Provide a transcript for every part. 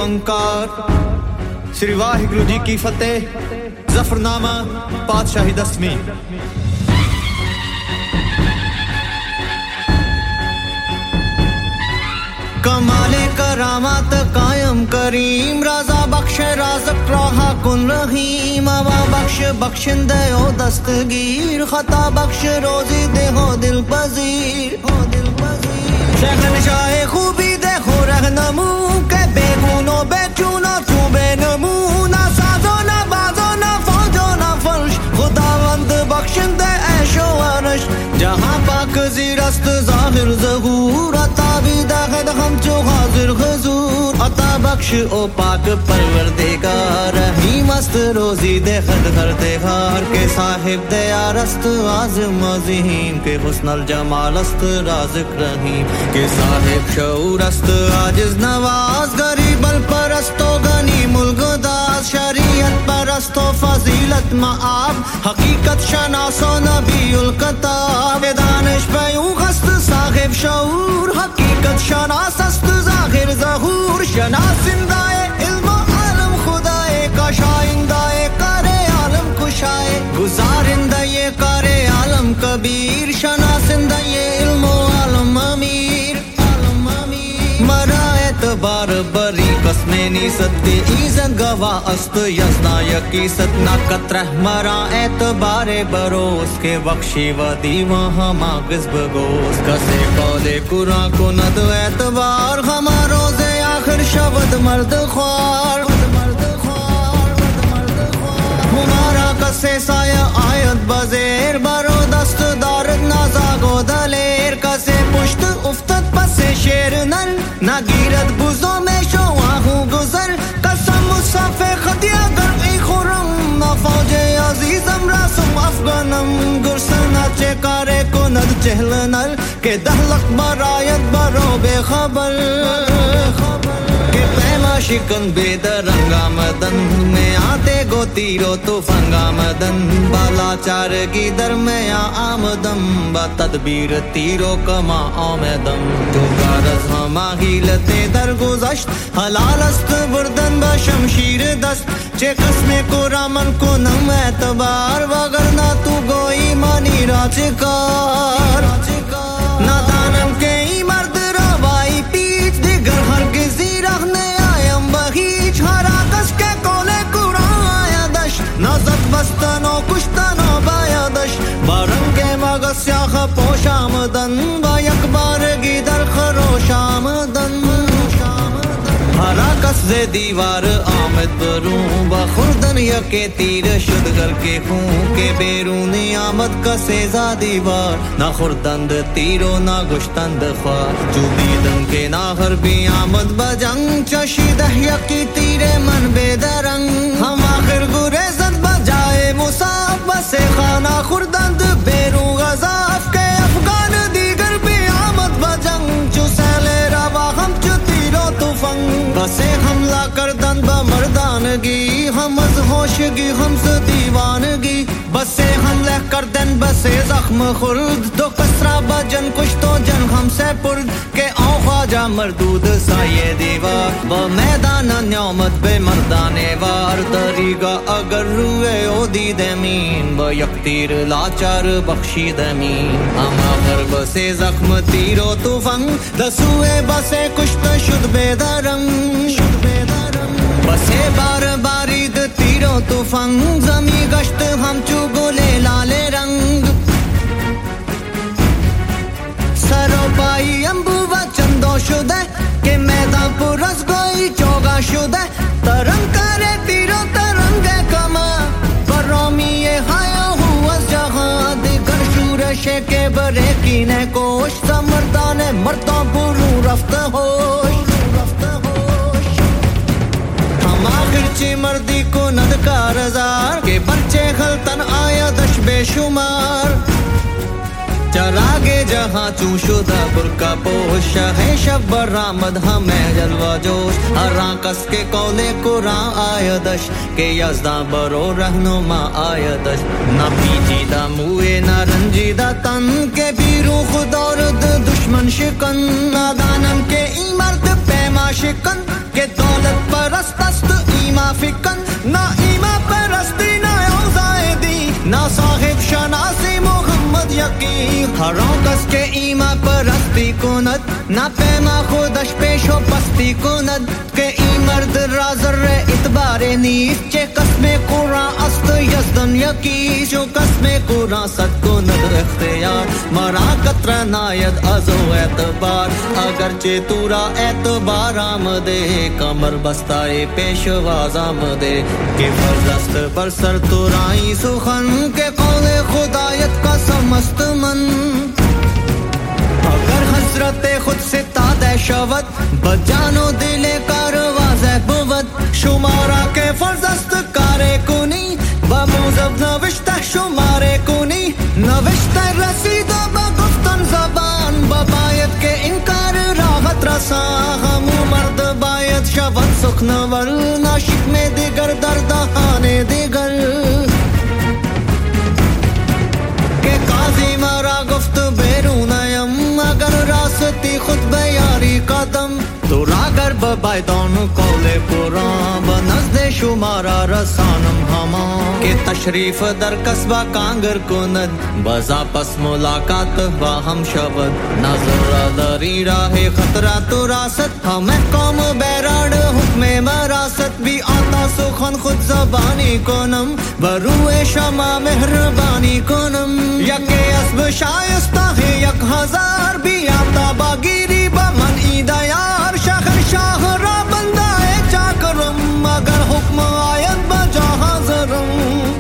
اومکار سری واਹਿਗੁਰੂ ਜੀ ਕੀ ਫਤਿਹ ਜ਼ਫਰਨਾਮਾ ਪਾਤਸ਼ਾਹੀ ਦਸਵੀਂ کمالِ کرامات قائم کریم رضا بخش رازق راہ کن رحیم ہوا بخش بخشندہ او دستگیر خطا بخش روزی دے ہو دل پذیر شہنشاہ خوبی دے ہو رہنمو کہ بے گونو بے چونو تو بے نمو نہ سازو نہ بازو نہ فوجو نہ فرش خداوند بخشندہ عیش و عرش جہاں پاک زیرست ظاہر ظہور عطا بھی داخد ہم جو حاضر حضور عطا بخش او پاک پروردگار رحیم است روزی دے خد ہر دیہار کے صاحب دیار است عظیم عظیم کے حسن الجمال است رازق رحیم کے صاحب شعور است عاجز نواز غریب الپرست و غنی الغداز شریعت پرست و فضیلت معاب حقیقت شناس و نبی الکتاب دانش بیوں ہست صاحب شعور حقیقت شناس است ظاہر ظہور شناسندہ علم و عالم خدائے کشائندہ کار عالم کشائے گزارندہ کار عالم کبیر شناسندہ علم و عالم امیر مرا اعتبار بری قسمیں نیست ایزن گواہ است یزنا یکیست نکت رہ مرا اعتبار بروس کے بخشی و دیوہ ہما غزب گوز کسے قول قرآن کو ند اعتبار ہما روز آخر شود مرد خوار ہمارا کسے سایہ آیت بزیر برو دست دارد نازاگ و دلیر کسے پشت افتد پس شیر نل نگیرد بزو میں شو آہو گزر قسم مصحف خطیہ گر ای خورم نا فوج عزیزم راسم افغانم گرسنا چکارے کند چہل نل کہ دہلق برایت برو بے خبر کہ پہلا شکن بے درنگ آمدن میں آتے گو تیرو تو فنگ آمدن بالا چارگی درمیاں آمدم با تدبیر تیرو کما آمدم تو گارز ہما حیلتے درگزشت حلال است بردن با شمشیر دست چے قسم کو رامن کو نم اعتبار وگرنا تو گوئی مانی راچکار نادانم کے ای مرد روائی پیچ دیگر ہرگزی رہنے آیم بہیچ ہر آگس کے کولے قرآن آیا دش نازد بستنو کشتنو بایا دش بارنگ مغس سیاخ پوش آمدن با یک بارگی در خروش آمدن ہر آگس دے دیوار آمد برون با خوردن یکے تیر شد گر کے خون کے بیرونی آمد کسے زا دیوار نہ خوردند تیرو نہ گشتند خوار جو بیدن کے ناہر بھی آمد بجنگ چشیدہ یکی تیرے من بے درنگ ہم آخر گریزت بجائے مصاب بسے خانہ خوردند بیرون غذاف کے افغان دیگر بھی آمد بجنگ چو سیلے روا ہم چو تیرو توفنگ بسے حملہ کردن بمردانگی ہم از ہوشگی ہم سے دیوانگی بسے حملہ کردن بسے زخم خورد دو کسرا بجن کچھ تو جن ہم سے پرد کہ او خواجہ مردود سائے دیوار با میدان نیامت بے مردانے وار دریگا اگر روئے او دید امین با یک تیر لاچار بخشید امین ہم آخر بسے زخم تیرو توفنگ دسوئے بسے کشت شد بے درنگ بسے بار بارید تیرو توفنگ زمی گشت ہم چو گلے لالے رنگ سرو پائی امبو و چندو شدہ کہ میدان پر از گوئی چوگا شدہ ترنگ کرے تیرو ترنگ کما پرومی ہایا ہو از جہاں دیگر شورش کے برے کینے کوش سمردان مردوں پروں رفت ہوش آخر چی مردی کو ندکار ازار کہ بچے خلطن آیا دش بے شمار چراغے جہاں چوں شدہ برقع پوش ہے شب برآمد ہمیں جلوہ جوش ہر کس کے قول قرآن آیدش کہ یزداں برو رہنما آیدش نہ پیچیدہ موئے نہ رنجیدہ تن کے بیرو خدا رد دشمن شکن نادانم کے ایمرد پیما شکن کہ دولت پرست است ایما فکن نہ ایما پرستی نہ اوزائدی نہ صاحب شناسی محمد یقین ہر کس کے ایما پرستی کند نہ پیما خودش پیش و پستی کند کہ ای مرد را ذرے اعتبار نیست چه قسم قرآن است یزدن یکی جو قسم قرآن صد کند اختیار مرا قطر ناید ازو اعتبار اگرچہ تورا اعتبار آمدے کمر بستائے پیشواز آمدے کہ فرض است بر سر تورائی سخن کے قول خدایت کا سمست من اگر حضرت خود سے تادہ شود بجانو دل کار واضح بود شمارا کے فرض است کارے کنی بموزب نوشتہ شمارے کنی نوشتہ رسید بگفتن زبان ببایت کے انکار راحت رسا ہمو مرد باید شود سخنور ناشک میں دیگر دردہانے دیگر کہ قاضی مرا گفت بیرونیم اگر راستی خود بیاری قدم تو راگر ببایدان قول قرآن بنزد شمارا رسانم ہما کہ تشریف در قصبہ کانگر کند بزا پس ملاقات با ہم شود نظر داری راہ خطرہ تو راست ہمیں قوم بیراڑ حکم مراست بھی آتا سخن خود زبانی کنم بروئے شما مہربانی کنم یک اسب شائستہ ہے یک ہزار بھی آتا باگیری بمن ایدیار شہر شاہ را بندائے چاکرم اگر حکم آیت بجا حاضرم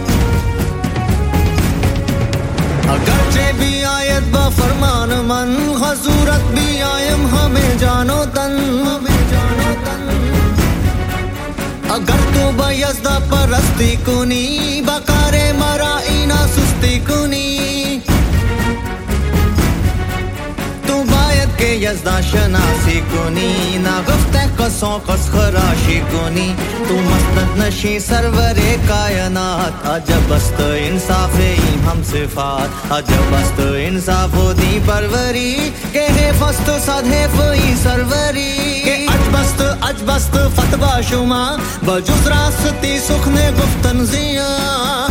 اگرچہ بھی آیت بفرمان من حضورت بھی آیم ہمیں جانو تن اگر تو بیزدہ پرستی کنی بکار مرائی نہ سستی کنی تو باید کہ یزدہ شناسی کنی نہ گفتہ قصوں قص خراشی کنی تو مستد نشی سرور کائنات عجب است انصاف ایم ہم صفات عجب است انصاف و دی پروری کہ حیف است صد حیف ای سروری کہ عجب است فتوہ شما بجز راستی سخن گفتن زیاں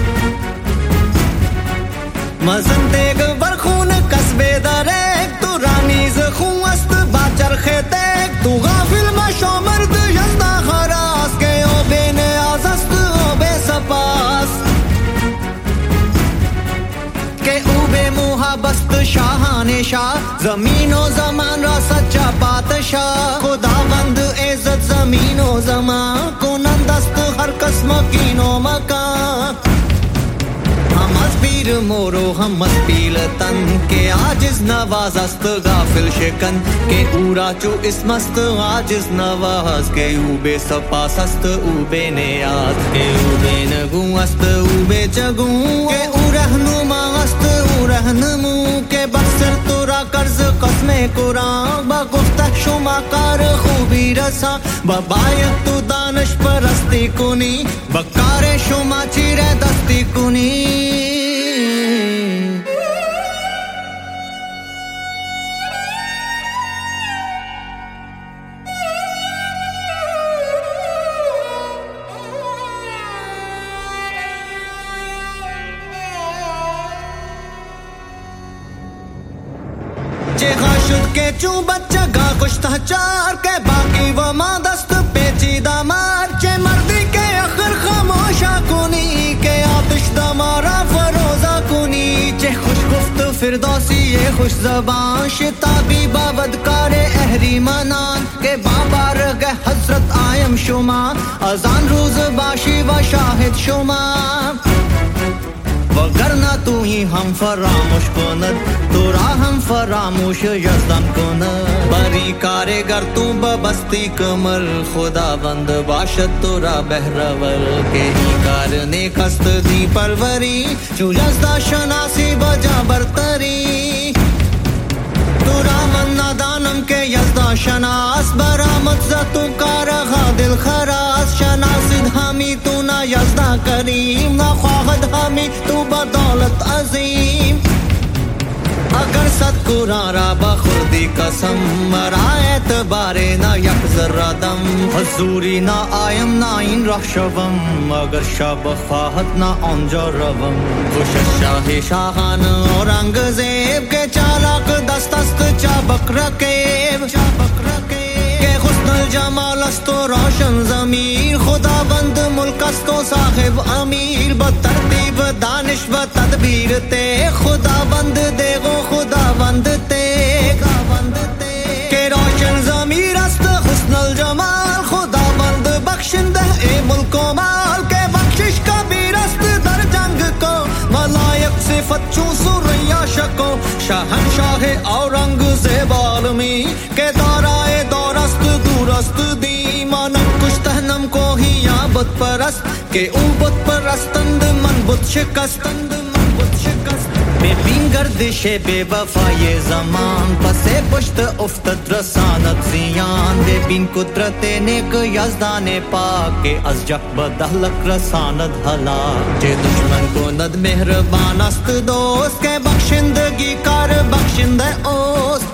مزن دیگ برخون قصبے دریک تو رانیز خون است باچرخ تیک تو غافل مشو مرد یزدہ خراس کہ او بے نیاز است او بے سپاس کہ او بے محبست شاہان شاہ زمین و زمان را سچا پادشاہ خداوند عزت زمین و زمان کنند است ہر قسم کین و مکان ہم از پیر مورو ہم از پیل تن کہ عاجز نواز است غافل شکن کہ اورا چو اسم است عاجز نواز کہ او بے سپاس است او بے نیاز کہ او بے نگو است او بے چگو کہ او رہنما است او رہنمو کہ بسر تورا قرض قسم قرآن با گفتہ شما کار خوبی رسا ببایت تو دانش پرستی کنی بکار شما چیرے دستی کنی جہاں شد کے چوں بچہ گا کشتہ چار کے باقی وہ ماں دست پیچیدہ مار چے مردی کے اخر خاموشہ کنی کے آتش دمارا فروزہ کنی چے خوش گفت فردوسی یہ خوش زبان شتابی باودکار اہری منان کے بابار گے حضرت آیم شما اذان روز باشی و شاہد شما وگرنہ تو ہی ہم فراموش کند تو ہم فراموش یزدان کند بری کارے گر تو ببستی کمر خدا بند باشد تو را بہرور کے ہی کار نیکست دی پروری چو یزدہ شناسی بجا برتری تو رامن نادانم کے یزدا شناس برآمد زتو کارغا دل خراس شناسد ہمی تو نا یزدا کریم نا خواہد ہمی تو بدولت عظیم اگر صد قرآن را بخودی قسم مرا اعتبارے نہ یک ذرہ دم حضوری نہ آیم نہ این رہ شوم اگر شب خواہد نہ آنجا روم خوش شاہ شاہان اورنگزیب کے چالاک دست است چابک رکیب کہ حسن الجمال است و روشن ضمیر خدا بند ملک است و صاحب امیر بترتیب دانش و تدبیر تے خدا بند دیگو خدا بند تے کہ روشن ضمیر است حسن الجمال خدا بند بخشندہ اے ملک و مال کے بخشش کبیر است در جنگ کو ملائک صفت چون سریا شکو شہنشاہ اورنگزیب عالمی کہ دارائے دور است دور است دی مانم کشتہنم کو ہی یا بت پرست کہ او بت پرستند من بت شکستند بے بین گردش بے وفای زمان پس پشت افتد رساند زیان بے بین قدرت نیک یزدان پاک از جک بدہلک رساند ہلاک چے دشمن کو ند مہربان است دوست کے بخشندگی کار بخشندہ اوست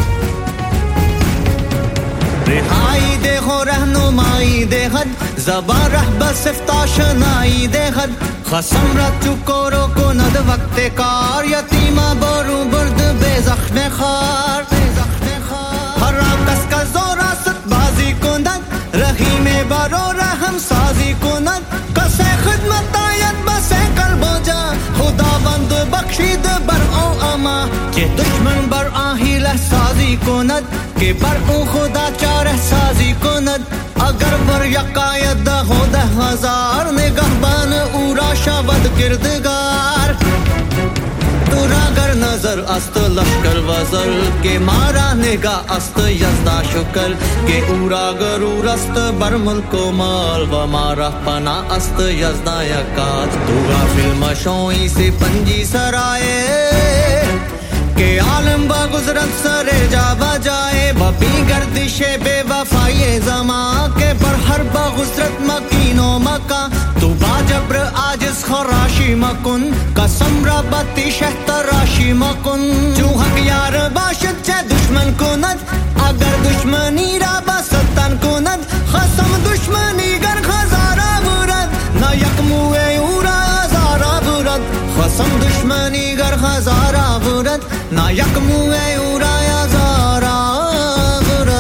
رہائی دے ہو رہنمائی دے حد زبان رہ بصفت آشنائی دے حد خسم رت چکو رو کند وقت کار یتیمہ برو برد بے زخم خار حرام کس کا زوراست بازی کند رحیم برو رحم سازی کند کسے خدمت آیت بسے قلب و جا خدا بند بخشید بر او اما کہ دشمن بر آہی لہ سازی کند کہ بر او خدا چارہ سازی کند اگر بر یقایت ہو 10,000 نگہبان اورا شود کردگار تو را گر نظر است لشکر وزر کہ مارا نگاہ است یزدا شکر کہ اورا غرور است بر ملک و مال و مارا پناہ است یزدا یکات تو غافل مشوئی سے پنجی سرائے کہ عالم با گزرت سرے جا بجائے ببی گردش بے وفائی زمان کے پر ہر با گزرت مکین و مکہ تو با جبر عاجز خراشی مکن قسم ربتی شہ تراشی مکن جو حق یار باشد چہ دشمن کند اگر دشمنی را بستن کند خسم دشمنی گر خزارہ برد نہ یک موے اورا ازارہ برد خسم دشمنی گر خزارہ برد نہ یک موے اورا ازارہ برد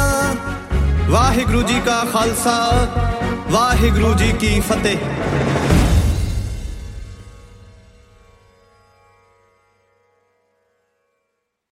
واحگرو جی کا خالصہ واحگرو جی کی فتح.